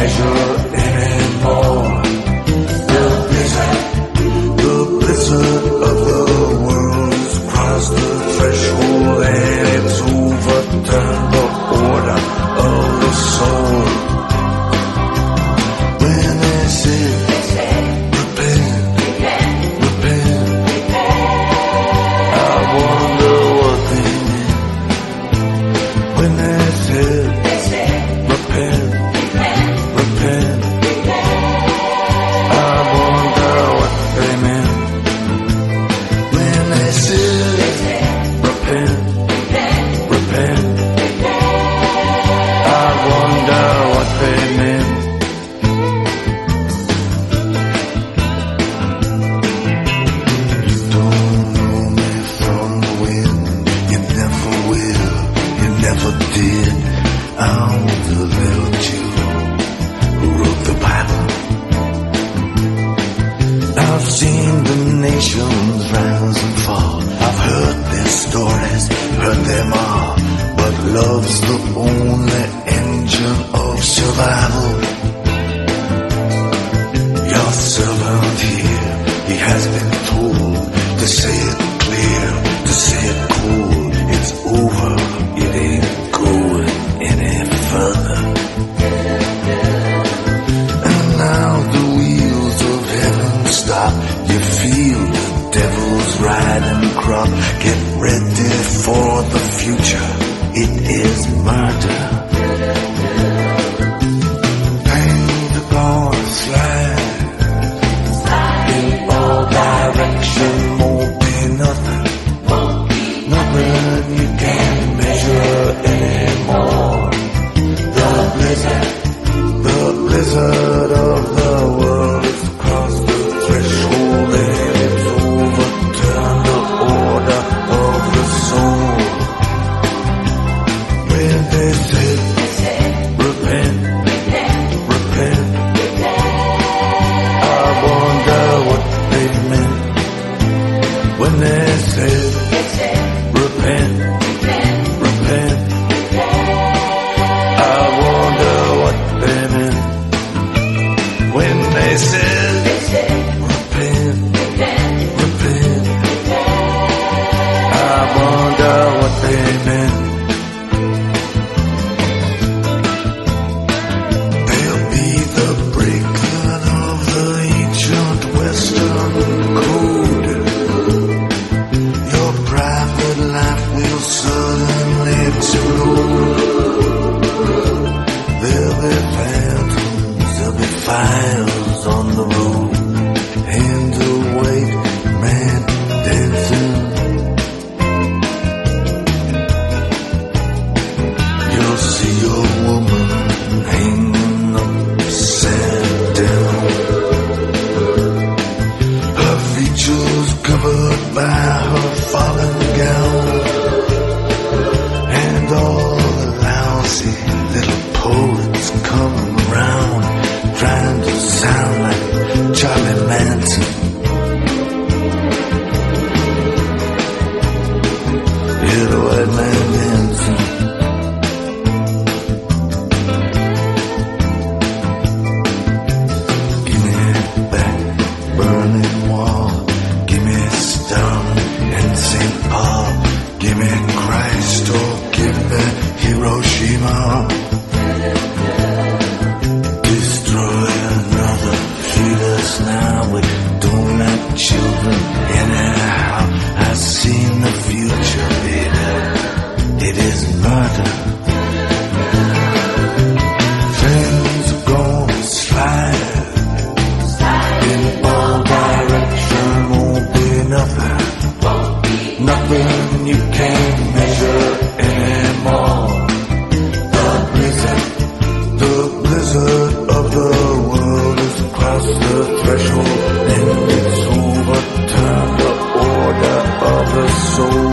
measure anymore. The blizzard of the world has crossed the threshold and it's overturned the order of the soul. When they say, repent, repent, I wonder what they mean. When they say, repent, repent, I wonder what they meant. When they said, repent, repent, I wonder what they meant. You don't know me from the wind, you never will, you never did. I'm the little Jew who wrote the Bible. I've seen the nations rise and fall. I've heard their stories, heard them all. But love's the only engine of survival. Your servant here, he has been told to say it clear, to say it cold. It's over, it ain't going any further. And now the wheels of heaven stop. You feel the devil's riding crop. Get ready for the future. It is murder. Paint upon a slide. In all directions won't be nothing. Nothing you can measure anymore. The blizzard of the world has crossed the threshold and it's overturned the order of the soul. When they said, repent, repent, I wonder what they meant. When they said, repent, repent, I wonder what they meant. When they said, repent, repent, I wonder what they meant. They'll be the breaking of the ancient Western code. Your private life will suddenly explode. There'll be phantoms, there'll be fires on the road. Hands of white man dancing. You'll see your woman hanging upside down. Her features covered by her fallen gown. And all the lousy little poets come around trying to sound like Charlie Manson. Hear the white man dancing. Give me back burning wall. Give me Stalin and St. Paul. Give me Christ or give me Hiroshima. Destroy another, feed us now with donut children. Anyhow, I've seen the future, baby. It is murder. Things are gonna slide. In all directions won't be nothing. Nothing you can't measure anymore. The blizzard of the world has crossed the threshold and it's overturned the order of the soul.